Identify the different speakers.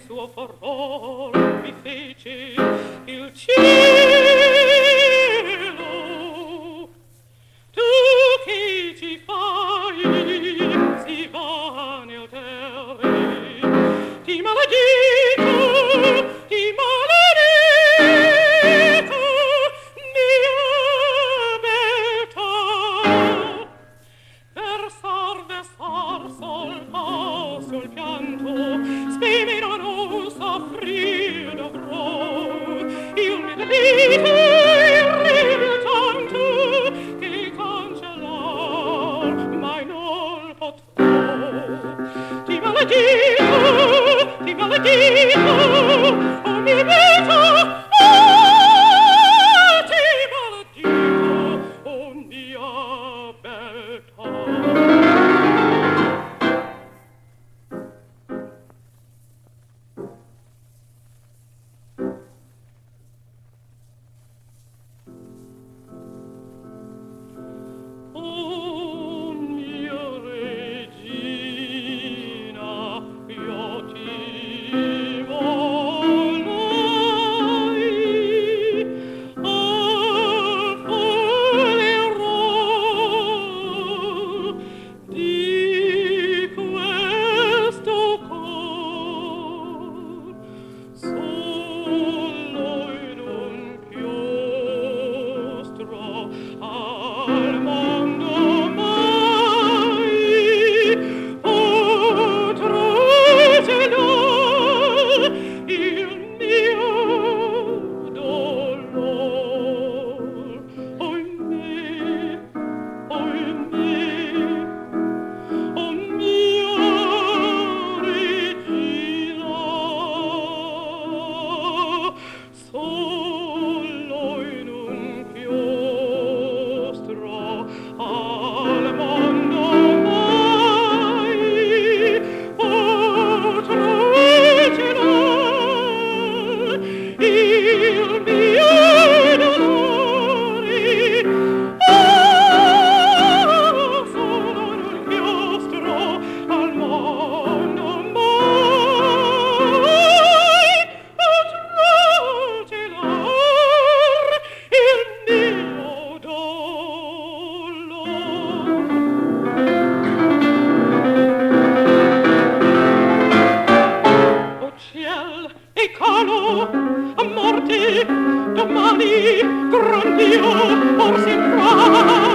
Speaker 1: suo furor mi fece il cielo. Tu che ci fai si vane altere, ti maledito, ti maledito, mia beltà. Versar sol passo il pianto, spemino non soffrir dovrò. Il mio delito irrevil tanto, che cancellar mai non potrò. Ti maledito, oh mia beltà, ti maledito, oh mia beltà. Oh mia regina, io ti volai al volerò di questo cor, solo in un chiostro al mondo mai potrò celare il mio dolor. Oimè, oh mia regina, solo in un chiostro al mondo mai potrò celare il mio dolore. Solo in un chiostro al mondo mai potrò celare il mio dolore. O ciel e calo, a morte domani, gran Dio, or si fra